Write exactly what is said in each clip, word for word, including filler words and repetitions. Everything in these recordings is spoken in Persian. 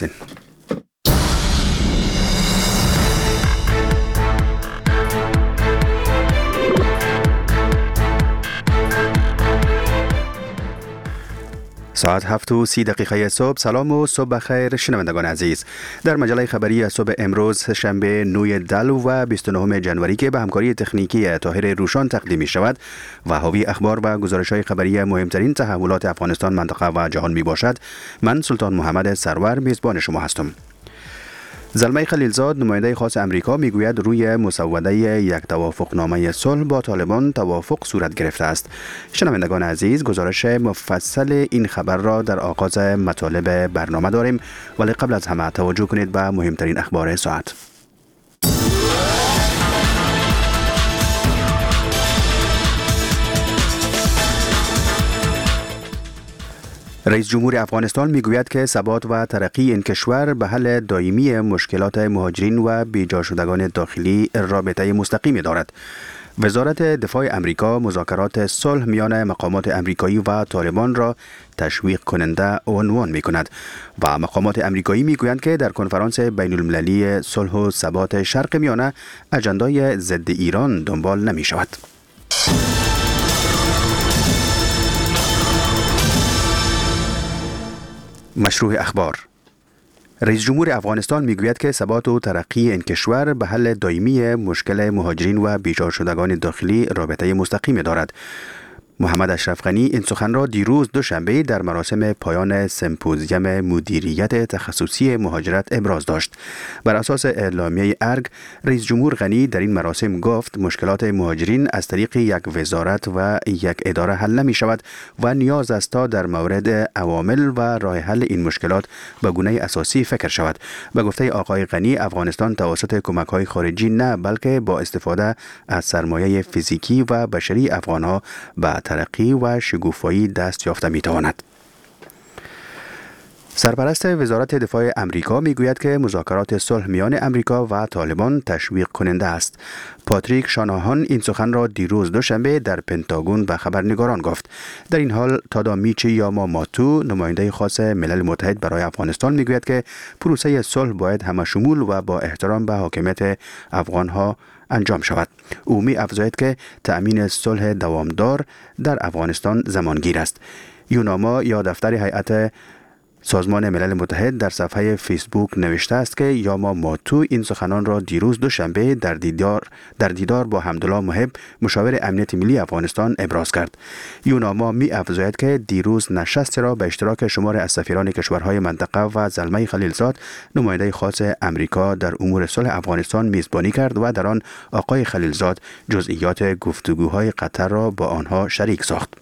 ساعت هفت و سی دقیقه صبح. سلام و صبح بخیر شنوندگان عزیز. در مجله خبری صبح امروز شنبه نهم دلو و بیست و نهم جنوری که به همکاری تکنیکی طاهر روشان تقدیم می شود و حاوی اخبار و گزارش‌های خبری مهمترین تحولات افغانستان، منطقه و جهان می باشد. من سلطان محمد سرور میزبان شما هستم. زلمه خلیلزاد نماینده خاص امریکا میگوید روی مسوده یک توافقنامه صلح با طالبان توافق صورت گرفته است. شنوندگان عزیز، گزارش مفصل این خبر را در آغاز مطالب برنامه داریم، ولی قبل از همه توجه کنید به مهمترین اخبار ساعت. رئیس جمهور افغانستان میگوید که ثبات و ترقی این کشور به حل دائمی مشکلات مهاجرین و بیجا شدگان داخلی رابطه مستقیمی دارد. وزارت دفاع امریکا مذاکرات صلح میان مقامات امریکایی و طالبان را تشویق کننده عنوان می کند و مقامات امریکایی می گویند که در کنفرانس بین المللی صلح و ثبات شرق میانه اجندای ضد ایران دنبال نمی شود. مشروع اخبار. رئیس جمهور افغانستان میگوید که ثبات و ترقی این کشور به حل دائمی مشکل مهاجرین و بیجا شدگان داخلی رابطه مستقیم دارد. محمد اشرف غنی این سخن را دیروز دوشنبه در مراسم پایان سمپوزیوم مدیریت تخصصی مهاجرت ابراز داشت. بر اساس اعلامیه ارگ، رئیس جمهور غنی در این مراسم گفت مشکلات مهاجرین از طریق یک وزارت و یک اداره حل نمی شود و نیاز است تا در مورد عوامل و راه حل این مشکلات به گونه اساسی فکر شود. به گفته آقای غنی، افغانستان توسط کمک‌های خارجی نه بلکه با استفاده از سرمایه فیزیکی و بشری افغان‌ها به ترقی و شگوفایی دست یافته می‌تواند. سرپرست وزارت دفاع امریکا میگوید که مذاکرات صلح میان امریکا و طالبان تشویق کننده است. پاتریک شاناهان این سخن را دیروز دوشنبه در پنتاگون به خبرنگاران گفت. در این حال تادامیچی یاماماتو نماینده خاص ملل متحد برای افغانستان میگوید که پروسه صلح باید همشمول و با احترام به حاکمیت افغانها انجام شود. او می افزاید که تأمین صلح دوامدار در افغانستان زمانگیر است. یوناما یا دفتر هیئت سازمان ملل متحد در صفحه فیسبوک نوشته است که یاماماتو این سخنان را دیروز دوشنبه در دیدار در دیدار با حمدالله محب مشاور امنیت ملی افغانستان ابراز کرد. یوناما می افزاید که دیروز نشست را به اشتراک شمار از سفیران کشورهای منطقه و زلمه خلیلزاد نماینده خاص امریکا در امور صلح افغانستان میزبانی کرد و در آن آقای خلیلزاد جزئیات گفتگوهای قطر را با آنها شریک ساخت.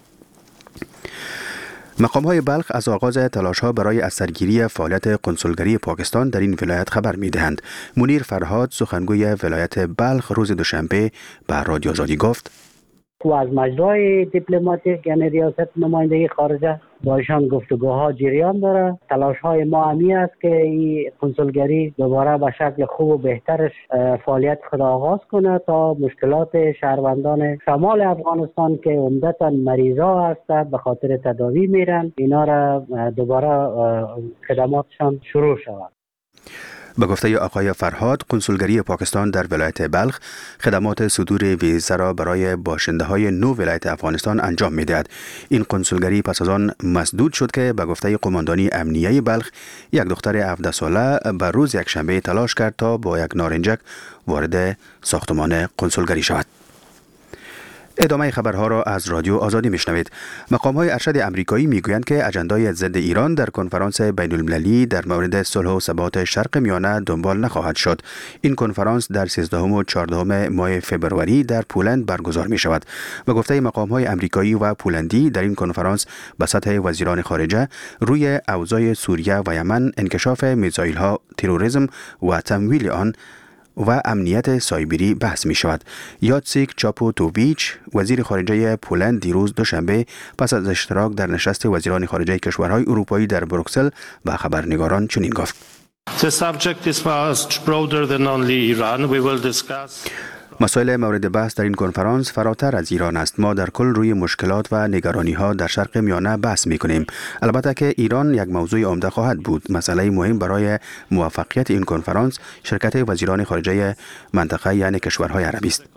مقام‌های بلخ از آغاز تلاش‌ها برای از سرگیری فعالیت قنسولگری پاکستان در این ولایت خبر می‌دهند. منیر فرهاد سخنگوی ولایت بلخ روز دوشنبه به رادیو آزادی گفت: و از مجرای دیپلماتیک یعنی ریاست نمایندگی خارجه با ایشان گفتگوها جریان داره. تلاش های ما همی است که این قنسولگری دوباره به شکل خوب و بهترش فعالیت خود آغاز کنه تا مشکلات شهروندان شمال افغانستان که عمدتا مریضا هستند به خاطر تداوی میرن اینا را دوباره خدماتشان شروع شود. به گفته آقای فرهاد، قنسولگری پاکستان در ولایت بلخ خدمات صدور ویزا را برای باشنده های نو ولایت افغانستان انجام می‌دهد. این قنسولگری پس از آن مسدود شد که به گفته قماندانی امنیه بلخ، یک دختر هفده ساله به روز یک شنبه تلاش کرد تا با یک نارنجک وارد ساختمان قنسولگری شود. ادامه خبرها را از رادیو آزادی میشنوید. مقام‌های ارشد امریکایی میگویند که اجندای ضد ایران در کنفرانس بین المللی در مورد صلح و ثبات شرق میانه دنبال نخواهد شد. این کنفرانس در سیزدهم و چهاردهم ماه فوریه در پولند برگزار می شود. به گفته مقام‌های امریکایی و پولندی، در این کنفرانس به سطح وزیران خارجه روی اوضاع سوریه و یمن، انکشاف میزایل‌ها، تروریسم و تمویل آن و امنیت سایبری بحث می شود. یاتسیک چاپوتوویچ وزیر خارجه پولند دیروز دوشنبه پس از اشتراک در نشست وزیران خارجه کشورهای اروپایی در بروکسل و خبرنگاران چنین گفت: The subject is much broader than only Iran. We will discuss مسائل مورد بحث در این کنفرانس فراتر از ایران است. ما در کل روی مشکلات و نگرانی ها در شرق میانه بحث می کنیم. البته که ایران یک موضوع عمده خواهد بود. مسئله مهم برای موفقیت این کنفرانس شرکت وزیران خارجه منطقه یعنی کشورهای عربی است.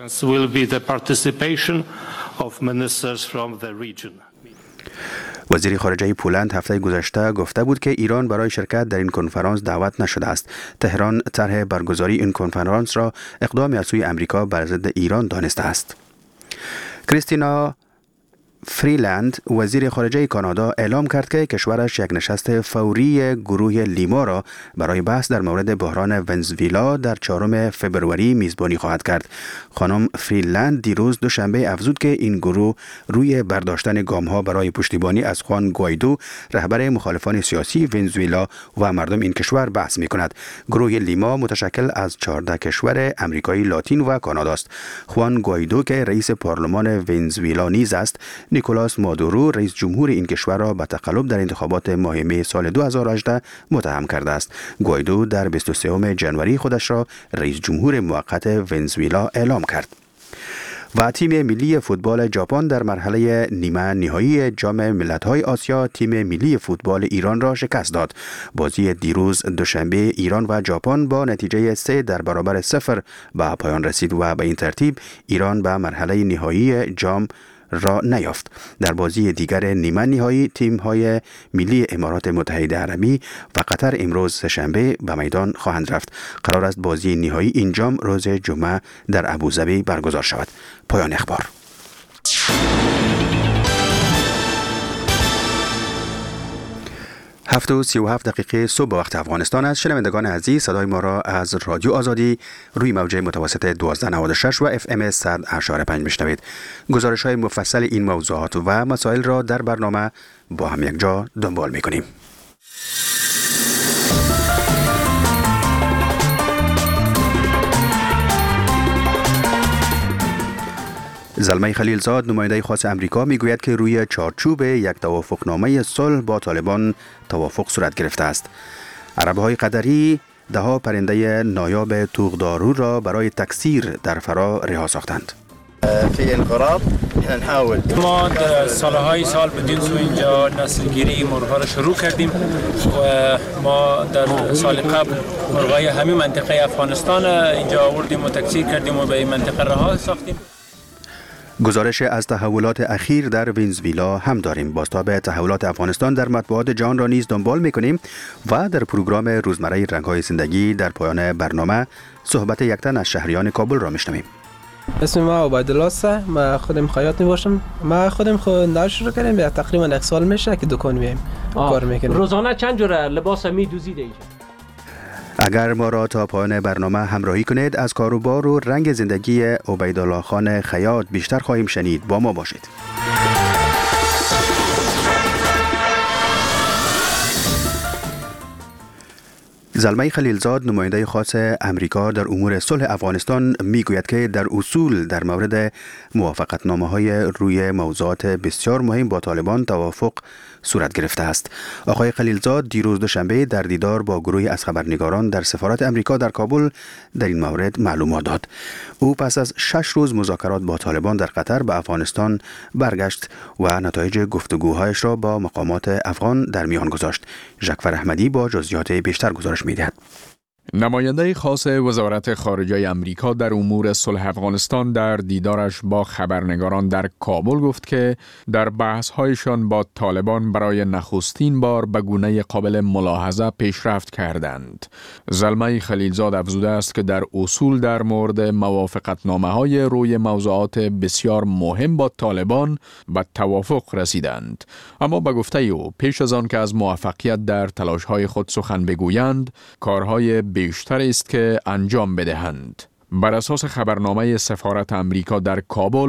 وزیر خارجه پولند هفته گذشته گفته بود که ایران برای شرکت در این کنفرانس دعوت نشده است. تهران طرح برگزاری این کنفرانس را اقدامی از سوی امریکا بر ضد ایران دانسته است. کریستینا فریلند وزیر خارجه کانادا اعلام کرد که کشورش یک نشست فوری گروه لیما را برای بحث در مورد بحران ونزوئلا در چهارم فبروری میزبانی خواهد کرد. خانم فریلند دیروز دوشنبه افزود که این گروه روی برداشتن گام‌ها برای پشتیبانی از خوان گوایدو رهبر مخالفان سیاسی ونزوئلا و مردم این کشور بحث می‌کند. گروه لیما متشکل از چهارده کشور امریکای لاتین و کانادا است. خوان گوایدو که رئیس پارلمان ونزوئلا نیز است، نیکولاس مادورو رئیس جمهور این کشور را به تقلب در انتخابات ماه می سال دو هزار و هجده متهم کرده است. گوایدو در بیست و سوم ژانویه خودش را رئیس جمهور موقت ونزوئلا اعلام کرد. و تیم ملی فوتبال ژاپن در مرحله نیمه نهایی جام ملت‌های آسیا تیم ملی فوتبال ایران را شکست داد. بازی دیروز دوشنبه ایران و ژاپن با نتیجه سه در برابر صفر به پایان رسید و به این ترتیب ایران به مرحله نهایی جام را نیافت. در بازی دیگر نیمه نهایی تیم‌های ملی امارات متحده عربی و قطر امروز سه‌شنبه به میدان خواهند رفت. قرار است بازی نهایی این جام روز جمعه در ابوظبی برگزار شود. پایان اخبار. هفت و سی و هفت دقیقه صبح وقت افغانستان است. شنوندگان عزیز، صدای ما را از رادیو آزادی روی موج متوسط دوازده نود و شش و اف ام صد اشاره پنج میشنوید. گزارش های مفصل این موضوعات و مسائل را در برنامه با هم یک جا دنبال میکنیم. زلمه خلیلزاد نماینده خاص امریکا میگوید که روی چارچوب یک توافقنامه صلح با طالبان توافق صورت گرفته است. عرب‌های قطری دهها پرنده نایاب توغدارو را برای تکثیر در فرا رها ساختند. فی انقراض نحاول ما در سالهای سال بدین سو اینجا نسلگیری مرغ‌ها را شروع کردیم و ما در سال قبل مرغای همین منطقه افغانستان اینجا آوردیم و تکثیر کردیم و به این منطقه رها ساختیم. گزارش از تحولات اخیر در ونزوئلا هم داریم. بازتاب تحولات افغانستان در مطبوعات جهان را نیز دنبال می‌کنیم و در پروگرام روزمره رنگ‌های زندگی در پایان برنامه صحبت یک تن از شهریان کابل را می‌شنویم. اسم ما عبیدالله است. ما خودم خیاط میباشم. ما خودم خود دار شروع کردیم. یا تقریبا یک سال میشه که دکان میایم کار میکنیم. روزانه چند جور لباس میدوزید اینجا؟ اگر ما را تا پایان برنامه همراهی کنید از کاروبار و رنگ زندگی عبیدالله خان خیاط بیشتر خواهیم شنید. با ما باشید. زلمه خلیلزاد نماینده خاص امریکا در امور صلح افغانستان میگوید که در اصول در مورد موافقتنامه‌های روی موضوعات بسیار مهم با طالبان توافق صورت گرفته است. آقای خلیلزاد دیروز دوشنبه در دیدار با گروهی از خبرنگاران در سفارت امریکا در کابل در این مورد معلومات داد. او پس از شش روز مذاکرات با طالبان در قطر به افغانستان برگشت و نتایج گفتگوهایش را با مقامات افغان در میان گذاشت. ژکفر احمدی با جزئیات بیشتر گزارش می‌دهد. نماینده خاص وزارت خارجه امریکا در امور صلح افغانستان در دیدارش با خبرنگاران در کابل گفت که در بحث‌هایشان با طالبان برای نخستین بار به گونه قابل ملاحظه پیشرفت کردند. زلمه خلیلزاد افزوده است که در اصول در مورد موافقتنامه‌های روی موضوعات بسیار مهم با طالبان به توافق رسیدند، اما به گفته او پیش از آن که از موفقیت در تلاش‌های خود سخن بگویند، کارهای بیشتر است که انجام بدهند. بر اساس خبرنامه سفارت امریکا در کابل،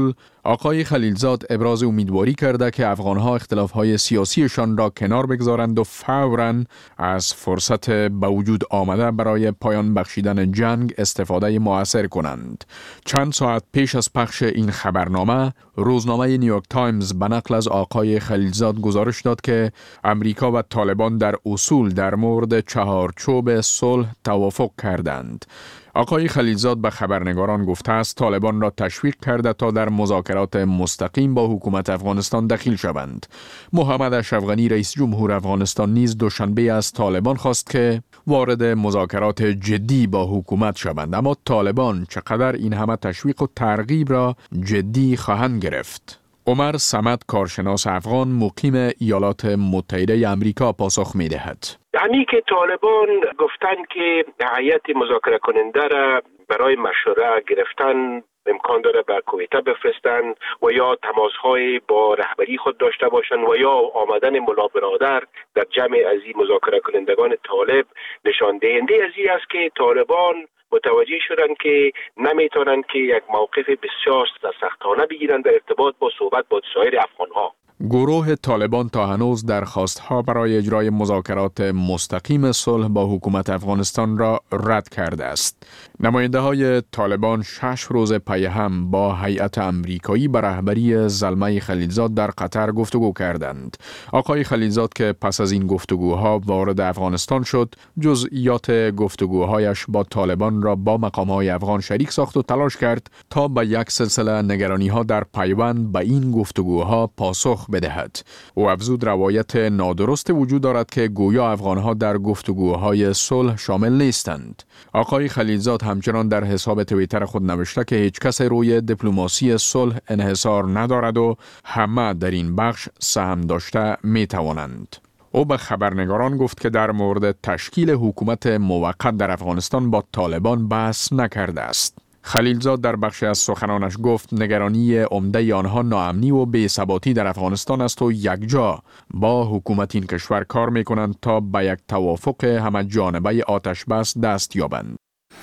آقای خلیلزاد ابراز امیدواری کرده که افغانها اختلافهای سیاسیشان را کنار بگذارند و فوراً از فرصت به وجود آمده برای پایان بخشیدن جنگ استفاده مؤثر کنند. چند ساعت پیش از پخش این خبرنامه، روزنامه نیویورک تایمز به نقل از آقای خلیلزاد گزارش داد که امریکا و طالبان در اصول در مورد چهارچوب صلح توافق کردند. آقای خلیلزاد به خبرنگاران گفته است طالبان را تشویق کرده تا در مذاکرات مستقیم با حکومت افغانستان دخیل شوند. محمد اشرف غنی رئیس جمهور افغانستان نیز دوشنبه از طالبان خواست که وارد مذاکرات جدی با حکومت شوند، اما طالبان چقدر این همه تشویق و ترغیب را جدی خواهند گرفت؟ عمر صمد، کارشناس افغان مقیم ایالات متحده آمریکا، پاسخ می‌دهد. همین که طالبان گفتن که هیئت مذاکره کننده را برای مشوره گرفتن امکان داره به کویته بفرستن و یا تماس‌های با رهبری خود داشته باشند و یا آمدن ملا برادر در جمع از این مذاکره کنندگان طالب نشان دهنده از این است که طالبان متوجه شدن که نمیتونن که یک موقف بسیار سختانه بگیرن در ارتباط با صحبت با سایر افغان‌ها. گروه طالبان تا هنوز درخواست‌ها برای اجرای مذاکرات مستقیم صلح با حکومت افغانستان را رد کرده است. نماینده‌های طالبان شش روز پی هم با هیئت امریکایی به رهبری زلمه خلیلزاد در قطر گفتگو کردند. آقای خلیلزاد که پس از این گفتگوها وارد افغانستان شد، جزئیات گفتگوهایش با طالبان را با مقام‌های افغان شریک ساخت و تلاش کرد تا به یک سلسله نگرانی‌ها در پیوند به این گفتگوها پاسخ بدهد. او افزود روایت نادرست وجود دارد که گویا افغانها در گفتگوهای صلح شامل نیستند. آقای خلیلزاد همچنان در حساب توییتر خود نوشته که هیچ کس روی دیپلماسی صلح انحصار ندارد و همه در این بخش سهم داشته می توانند. او به خبرنگاران گفت که در مورد تشکیل حکومت موقت در افغانستان با طالبان بحث نکرده است. خلیلزاد در بخش از سخنانش گفت نگرانی عمده آنها ناامنی و بی‌ثباتی در افغانستان است و یکجا با حکومت این کشور کار می‌کنند تا به یک توافق همه جانبه آتش بس دست یابند.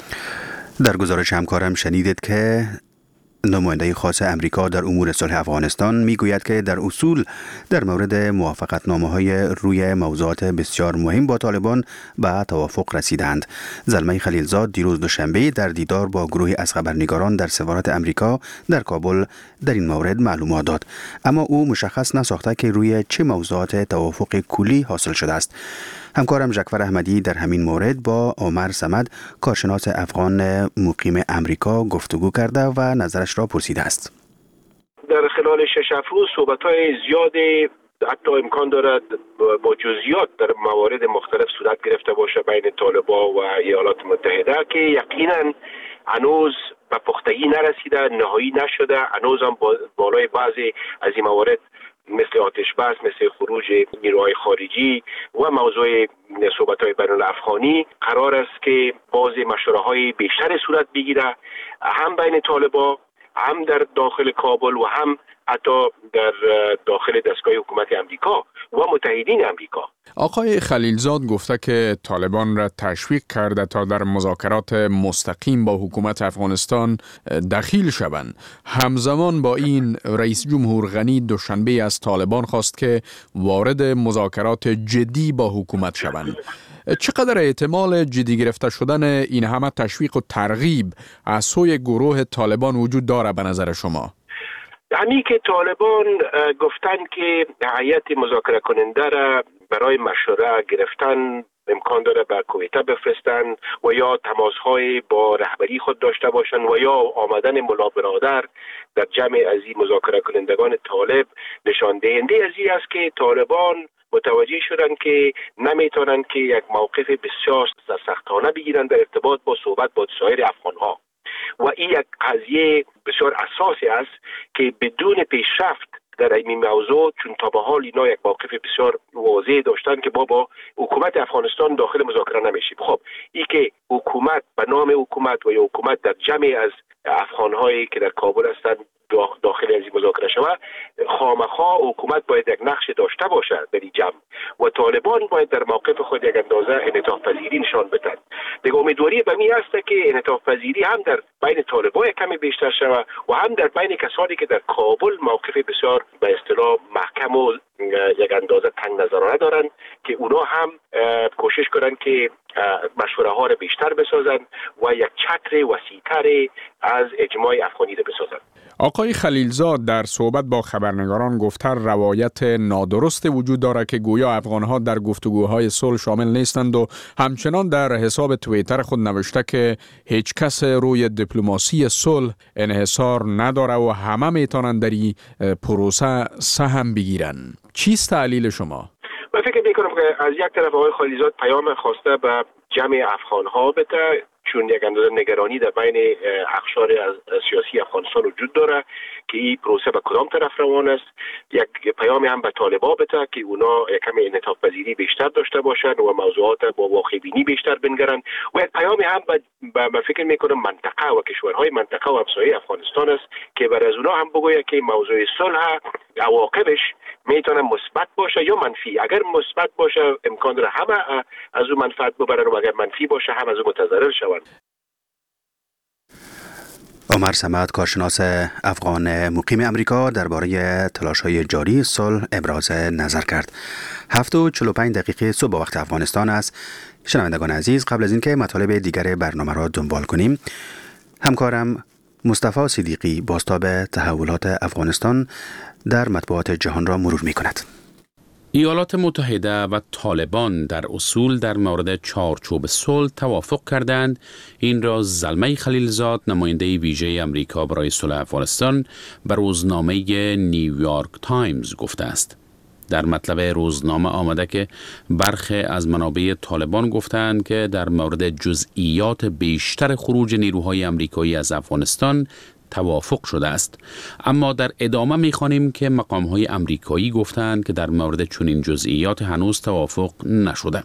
در گزارش همکارم شنیدید که نماینده خاص امریکا در امور صلح افغانستان میگوید که در اصول در مورد موافقتنامه‌های روی موضوعات بسیار مهم با طالبان به توافق رسیدند. زلمه خلیلزاد دیروز دوشنبه در دیدار با گروهی از خبرنگاران در سفارت امریکا در کابل در این مورد معلومات داد، اما او مشخص نساخته که روی چه موضوعات توافق کلی حاصل شده است. همکارم جعفر احمدی در همین مورد با عمر صمد، کارشناس افغان مقیم امریکا، گفتگو کرده و نظرش را پرسیده است. در خلال شش هفت روز صحبت‌های زیادی حتی امکان دارد با جزئیات در موارد مختلف صورت گرفته باشه بین طالبان و ایالات متحده که یقینا هنوز به پختگی نرسیده، نهایی نشده. هنوز هم بالای بعضی از این موارد مثل آتش بس، مثل خروج نیروهای خارجی و موضوع صحبت‌های بین الافغانی قرار است که باز مشوره‌های بیشتر صورت بگیره، هم بین طالبان، هم در داخل کابل و هم حتی در داخل دستگاه حکومت امریکا و متحدین امریکا. آقای خلیلزاد گفته که طالبان را تشویق کرده تا در مذاکرات مستقیم با حکومت افغانستان دخیل شوند. همزمان با این رئیس جمهور غنی دوشنبه از طالبان خواست که وارد مذاکرات جدی با حکومت شوند. چقدر احتمال جدی گرفته شدن این همه تشویق و ترغیب از سوی گروه طالبان وجود داره به نظر شما؟ همین که طالبان گفتن که هیئت مذاکره کننده را برای مشوره گرفتن امکان داره به کویته بفرستن و یا تماس‌های با رهبری خود داشته باشند و یا آمدن ملا برادر در جمع از این مذاکره کنندگان طالب نشان دهنده از این است که طالبان متوجه شدن که نمیتونن که یک موقف بسیار سختانه بگیرن در ارتباط با صحبت با سایر افغان‌ها و این یک قضیه بسیار اساسی است که بدون پیشرفت در این موضوع، چون تا به حال اینا یک موقف بسیار واضح داشتن که ما با حکومت افغانستان داخل مذاکره نمیشیم. خب این که حکومت به نام حکومت و یا حکومت در جمع از افغان‌هایی که در کابل هستند داخل از این مذاکره شود، خامخا حکومت باید یک نقش داشته باشد در این جمع و طالبان باید در موقف خود یک اندازه انعطاف پذیری نشان بدهد. دیگه امیدواری به می است که انعطاف پذیری هم در بین طالبان کمی بیشتر شود و هم در بین کسانی که در کابل موقف بسیار به اصطلاح محکم و یک اندازه تنگ نظرانه دارند که اونا هم کوشش کنند که مشوره ها را بیشتر بسازند و یک چتر وسیع‌تر از اجماع افغانی را بسازند. آقای خلیلزاد در صحبت با خبرنگاران گفته روایت نادرست وجود دارد که گویا افغانها در گفتگوهای صلح شامل نیستند و همچنان در حساب توییتر خود نوشته که هیچ کس روی دیپلماسی صلح انحصار نداره و همه میتونند در این پروسه سهم بگیرند. چیست تعلیل شما؟ من فکر میکنم که از یک طرف آقای خلیلزاد پیام خواسته به جمع افغانها بده، چون یک اندازه نگرانی در بین اقشار از سیاسی افغانستان وجود داره که این پروسه به کدام طرف روان است. یک پیامی هم به طالبان بده که اونا یک کمی انعطاف پذیری بیشتر داشته باشند و موضوعات با واقع بینی بیشتر بنگرند و یک پیامی هم به من فکر میکنم منطقه و کشورهای منطقه و همسایه افغانستان است که بر از اونا هم بگوید که موضوع صلح عواقبش میتونه مثبت باشه یا منفی. اگر مثبت باشه امکان داره همه از اون منفعت ببرن و اگر منفی باشه هم از اون متضرر شوند. عمر صمد، کارشناس افغان مقیم امریکا، درباره تلاش‌های جاری صلح ابراز نظر کرد. هفت و چهل و پنج دقیقه صبح با وقت افغانستان است. شنوندگان عزیز، قبل از اینکه مطالب دیگر برنامه را دنبال کنیم، همکارم مصطفی صدیقی بازتاب تحولات افغانستان در مطبوعات جهان را مرور می‌کند. ایالات متحده و طالبان در اصول در مورد چارچوب صلح توافق کردند. این را زلمه خلیلزاد، نماینده ویژه امریکا برای صلح افغانستان، به روزنامه نیویورک تایمز گفته است. در مطلب روزنامه آمده که برخی از منابع طالبان گفتند که در مورد جزئیات بیشتر خروج نیروهای امریکایی از افغانستان توافق شده است، اما در ادامه می‌خوانیم که مقام‌های امریکایی گفتند که در مورد چنین جزئیات هنوز توافق نشده.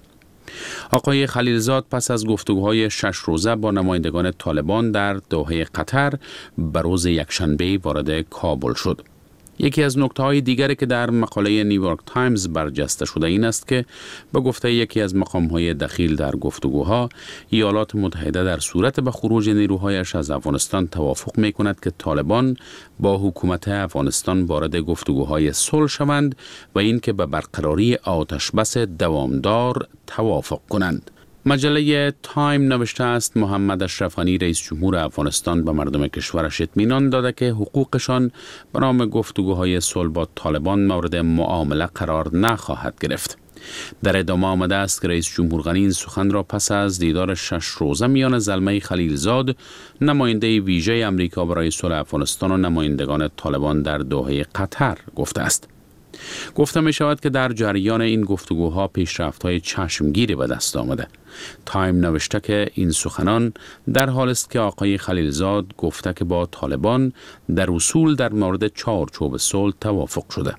آقای خلیلزاد پس از گفتگوهای شش روزه با نمایندگان طالبان در دوحه قطر به روز یکشنبه وارد کابل شد. یکی از نکته‌های دیگری که در مقاله نیویورک تایمز برجسته شده این است که به گفته یکی از مقام‌های دخیل در گفتگوها، ایالات متحده در صورت به خروج نیروهایش از افغانستان توافق می‌کند که طالبان با حکومت افغانستان وارد گفتگوهای صلح شوند و اینکه به برقراری آتشبس دوامدار توافق کنند. مجله تایم نوشته است محمد اشرف غنی رئیس جمهور افغانستان به مردم کشورش اطمینان داده که حقوقشان به نام گفتگوهای صلح با طالبان مورد معامله قرار نخواهد گرفت. در ادامه آمده است که رئیس جمهور غنی این سخن را پس از دیدار شش روزه میان زلمه خلیلزاد، نماینده ویژه امریکا برای صلح افغانستان و نمایندگان طالبان در دوحه قطر گفته است. گفته می شود که در جریان این گفتگوها پیشرفت‌های چشمگیری به دست آمده. تایم نوشته که این سخنان در حال است که آقای خلیلزاد گفته که با طالبان در اصول در مورد چارچوب صلح توافق شده.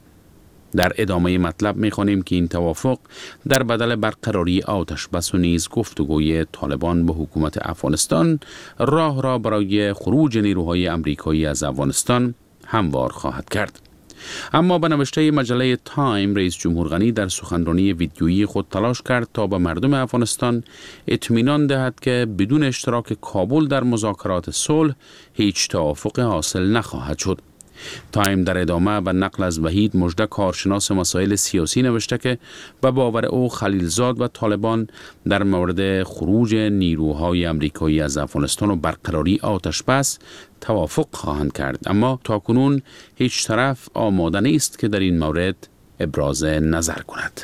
در ادامه مطلب می خوانیم که این توافق در بدل برقراری آتشبس و نیز گفتگوی طالبان با حکومت افغانستان راه را برای خروج نیروهای امریکایی از افغانستان هموار خواهد کرد. اما به نوشته مجله تایم، رئیس جمهور غنی در سخنرانی ویدیویی خود تلاش کرد تا به مردم افغانستان اطمینان دهد که بدون اشتراک کابل در مذاکرات صلح هیچ توافق حاصل نخواهد شد. تایم در ادامه و نقل از وحید مژده، کارشناس مسائل سیاسی، نوشته که به باور او خلیلزاد و طالبان در مورد خروج نیروهای امریکایی از افغانستان و برقراری آتشبس توافق خواهند کرد، اما تاکنون هیچ طرف آماده نیست که در این مورد ابراز نظر کند.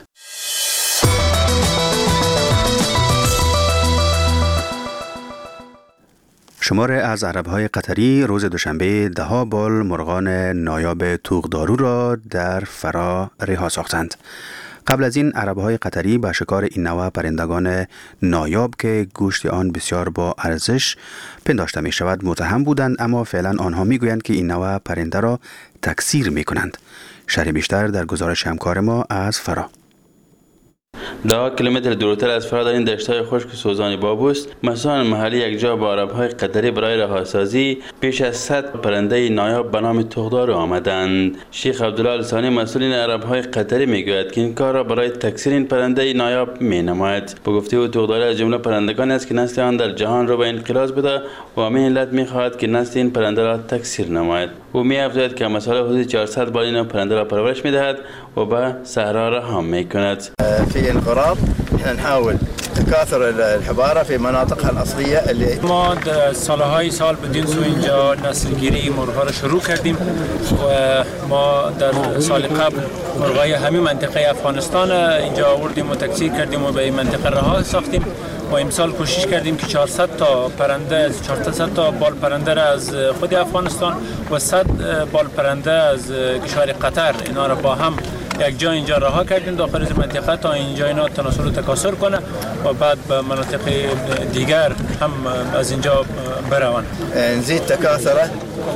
شمار از عرب‌های قطری روز دوشنبه دهها بال مرغان نایاب توغدارو را در فرا رها ساختند. قبل از این عرب‌های قطری به شکار این نوع پرندگان نایاب که گوشت آن بسیار با ارزش پنداشته می شود متهم بودند، اما فعلا آنها می گویند که این نوع پرنده را تکثیر می کنند. شرح بیشتر در گزارش همکار ما از فرا. ده کیلومتر دورتر از فرا در این دشت‌های خشک سوزان بابوس، مسئولان محلی یک جا با عرب‌های قطری برای رهاسازی بیش از صد پرنده نایاب به نام تغدار آمدند. شیخ عبدالله لسانی مسئول این عرب‌های قطری میگوید که این کار را برای تکثیر این پرنده نایاب می‌نماید. به گفته او تغدار از جمله پرندگان است که نسل آن در جهان را به انقراض بده و همین علت می‌خواهد که نسل این پرنده را تکثیر نماید. او می‌افزاید که مسئله حدود چهارصد بال این پرنده را پرورش می‌دهد و به صحرا رها می‌کند. في انقراض احنا نحاول تكاثر الحباره في مناطقها الاصليه اللي ما در سالهای سال بدین سو اینجا نسلگیری مرغ‌ها را شروع کردیم و ما در سال قبل مرغای همین منطقه افغانستان اینجا آوردیم و تکثیر کردیم و به این منطقه رها ساختیم و امسال کوشش کردیم که چهارصد تا پرنده چهارصد تا بال پرنده را از خود افغانستان و صد بال پرنده از کشور قطر اینا را با هم یک جا اینجا رها کردیم داخل از منطقه تا اینجا اینا تناسل و تکاثر کنه و بعد به مناطق دیگر هم از اینجا بروند. نزيد تكاثره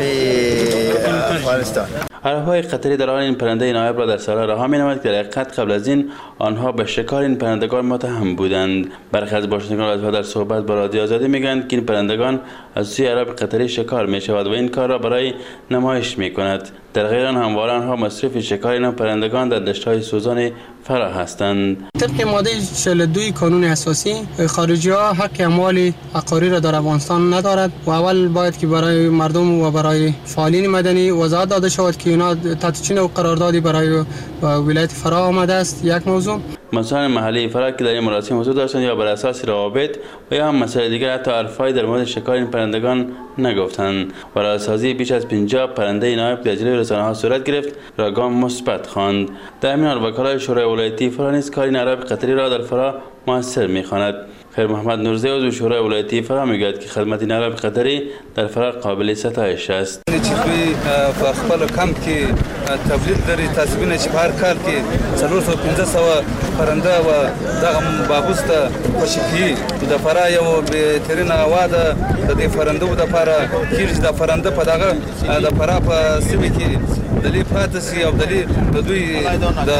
في افغانستان. عرب‌های قطری در حال این پرنده نایب را در صحرا رها می‌نماید که در حقیقت قبل از این آنها به شکار این پرندگان متهم بودند. برخی از باشندگان از در صحبت با رادیو آزادی میگویند که این پرندگان از سوی عرب قطری شکار می‌شود و این کار را برای نمایش می‌کند. در غیر آن همواره آنها مصرف شکار این پرندگان در دشت‌های سوزان فرا هستند. طبق ماده چهل و دو کانون اساسی خارجی‌ها حق اموال عقاری را در افغانستان ندارد و اول باید که برای مردم و برای فعالین مدنی وضاحت داده شود که اینا تحت چین و قراردادی برای ولایت فرا آمده است. یک موضوع مسائل محلی فرا که در این مراسم حضور داشتند یا بر اساس روابط و یا هم مسائل دیگر حتی حرفای در مورد شکار این پرندگان نگفتند و رهاسازی بیش از پنجاه پرنده نایب در جلوی رسانه‌ها صورت گرفت را گام مثبت خواند. در همین حال وکلای شورای ولایتی فرا نیز کار این عرب قطری را در فرا موثر می‌خواند. خیر محمد نورزی عضو شورای ولایتی فرا میگوید که خدمت این عرب قطری در فرا قابل ستایش است. چیزی خپل کم کې تولید لري تاسو نه چې هر کال کې څلور سوه پنځه سوه پرنده و دغه بابوس ته خوشي د فرا یو بهترینه هوا ده د دې پرندو د لپاره کېږي د پرنده په دغه د فرا په سیمه کې د لې پاتې سي او د لې د دوی د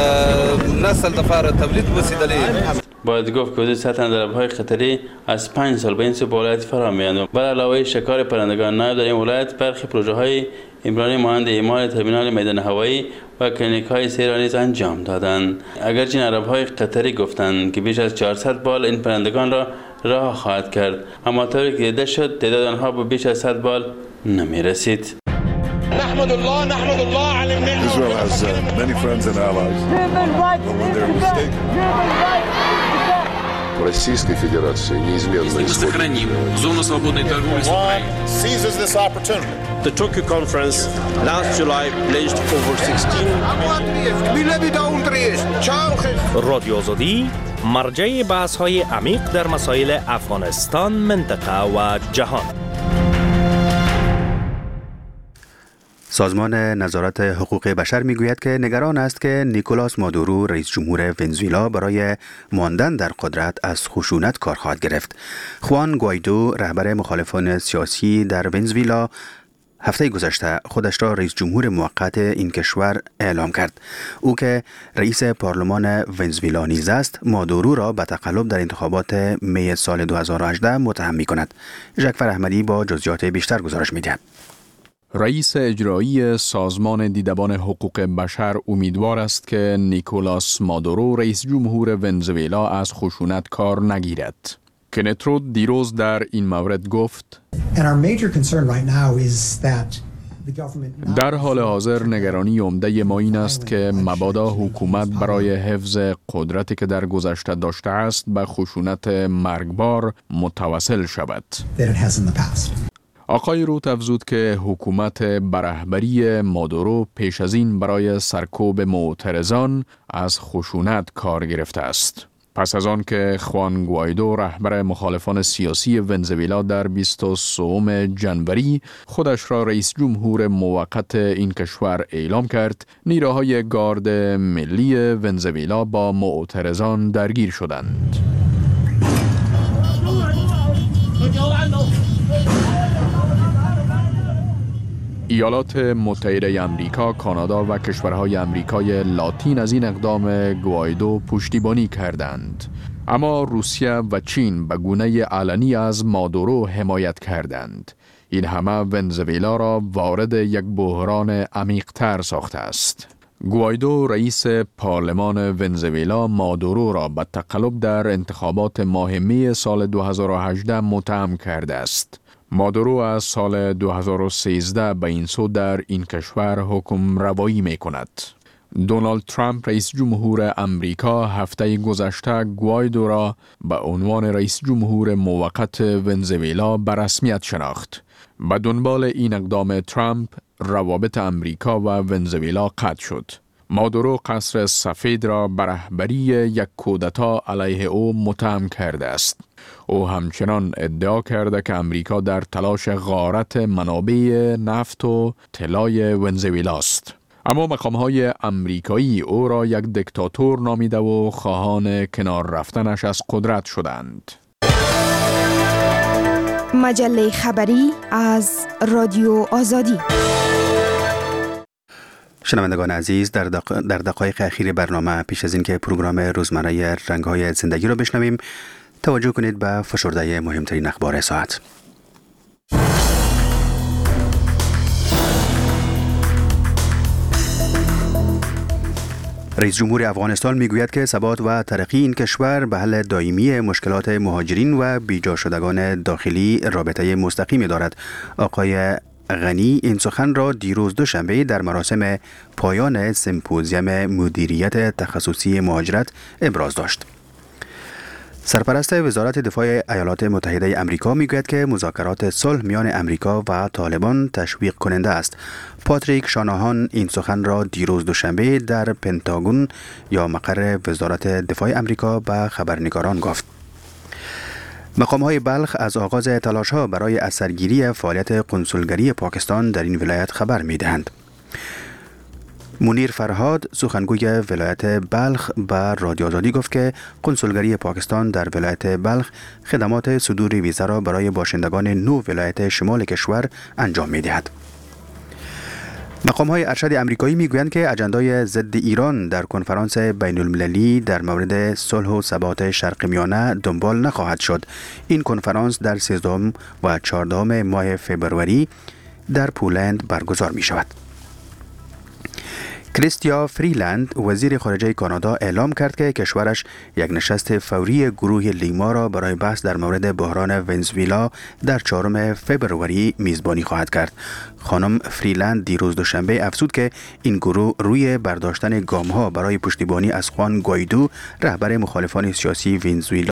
نسل د لپاره تولید وسیدلې. باید گفت که حدود صد تن عرب‌های قطری از پنج سال به این سو ولایت فرا می‌آیند. بر علاوه شکار پرندگان نایب در این ولایت برخی پروژه‌های عمرانی مانند اعمال ترمینال میدان هوایی و کلینیک‌های سیر نیز انجام دادند. اگرچه این عرب‌های قطری گفتند که بیش از چهارصد بال این پرندگان را رها خواهد کرد، اما طوری که دیده شد تعداد آنها به بیش از صد بال نمی‌رسید. نحمد الله نحمد الله على النعمة. Israel has uh, many friends and allies. But when they're mistaken. Российской Федерации неизменно сохраним зону свободной торговли с Украиной. Seizes this opportunity. The Tokyo conference last July pledged over sixteen. رادیو آزادی مرجع بحث‌های عمیق در مسائل افغانستان، منطقه و جهان. سازمان نظارت حقوق بشر میگوید که نگران است که نیکولاس مادورو رئیس جمهور ونزوئلا برای ماندن در قدرت از خشونت کار خواهد گرفت. خوان گوایدو رهبر مخالفان سیاسی در ونزوئلا هفته گذشته خودش را رئیس جمهور موقت این کشور اعلام کرد. او که رئیس پارلمان ونزوئلا نیز است، مادورو را به تقلب در انتخابات می سال دو هزار و هجده متهم می‌کند. جعفر احمدی با جزئیات بیشتر گزارش می‌دهد. رئیس اجرایی سازمان دیدبان حقوق بشر امیدوار است که نیکولاس مادورو رئیس جمهور ونزوئلا از خشونت کار نگیرد. کنترود دیروز در این مورد گفت در حال حاضر نگرانی عمده ما این است که مبادا حکومت برای حفظ قدرتی که در گذشته داشته است به خشونت مرگبار متوسل شود. آقای روت افزود که حکومت برهبری مادورو پیش از این برای سرکوب معترضان از خشونت کار گرفته است. پس از آن که خوان گوایدو رهبر مخالفان سیاسی ونزوئلا در بیست و سوم جنوری خودش را رئیس جمهور موقت این کشور اعلام کرد، نیروهای گارد ملی ونزوئلا با معترضان درگیر شدند. ایالات متحده آمریکا، کانادا و کشورهای آمریکای لاتین از این اقدام گوایدو پشتیبانی کردند. اما روسیه و چین به گونه علنی از مادورو حمایت کردند. این همه ونزوئلا را وارد یک بحران عمیق‌تر ساخته است. گوایدو رئیس پارلمان ونزوئلا مادورو را به تقلب در انتخابات ماه می سال دو هزار و هجده متهم کرده است. مادورو از سال دو هزار و سیزده به این سو در این کشور حکم روایی می کند. دونالد ترامپ رئیس جمهور امریکا هفته گذشته گوایدو را به عنوان رئیس جمهور موقت ونزوئلا به رسمیت شناخت. به دنبال این اقدام ترامپ، روابط امریکا و ونزوئلا قطع شد. مادورو قصر سفید را به رهبری یک کودتا علیه او متهم کرده است. او همچنان ادعا کرده که امریکا در تلاش غارت منابع نفت و طلای ونزوئلا است. اما مقام‌های امریکایی او را یک دیکتاتور نامیده و خواهان کنار رفتنش از قدرت شدند. مجله خبری از رادیو آزادی. شنوندگان عزیز، در, دق... در دقایق اخیر برنامه پیش از اینکه پروگرام روزمره رنگ‌های زندگی را بشنویم، توجه کنید به فشرده مهمترین اخبار ساعت. رئیس جمهور افغانستان میگوید که ثبات و ترقی این کشور به حل دائمی مشکلات مهاجرین و بیجا شدگان داخلی رابطه مستقیمی دارد. آقای غنی این سخن را دیروز دوشنبه در مراسم پایان سمپوزیوم مدیریت تخصصی مهاجرت ابراز داشت. سرپرست وزارت دفاع ایالات متحده آمریکا میگوید که مذاکرات صلح میان آمریکا و طالبان تشویق کننده است. پاتریک شاناهان این سخن را دیروز دوشنبه در پنتاگون یا مقر وزارت دفاع آمریکا به خبرنگاران گفت. مقام‌های بلخ از آغاز تلاش‌ها برای اثرگیری فعالیت قنصلگری پاکستان در این ولایت خبر می‌دهند. منیر فرهاد، سخنگوی ولایت بلخ، به رادیو آزادی گفت که قنصلگری پاکستان در ولایت بلخ خدمات صدور ویزا را برای باشندگان نو ولایت شمال کشور انجام می‌دهد. مقام‌های ارشد آمریکایی میگویند که اجندای ضد ایران در کنفرانس بین المللی در مورد صلح و ثبات شرق میانه دنبال نخواهد شد. این کنفرانس در سیزدهم و چهاردهم ماه فوریه در پولند برگزار می شود. کریستیا فریلند، وزیر خارجه کانادا، اعلام کرد که کشورش یک نشست فوری گروه لیما را برای بحث در مورد بحران ونزوئلا در چهارم فوریه میزبانی خواهد کرد. خانم فریلند دیروز دوشنبه افزود که این گروه روی برداشتن گام‌ها برای پشتیبانی از خوان گوایدو، رهبر مخالفان سیاسی ونزوئلا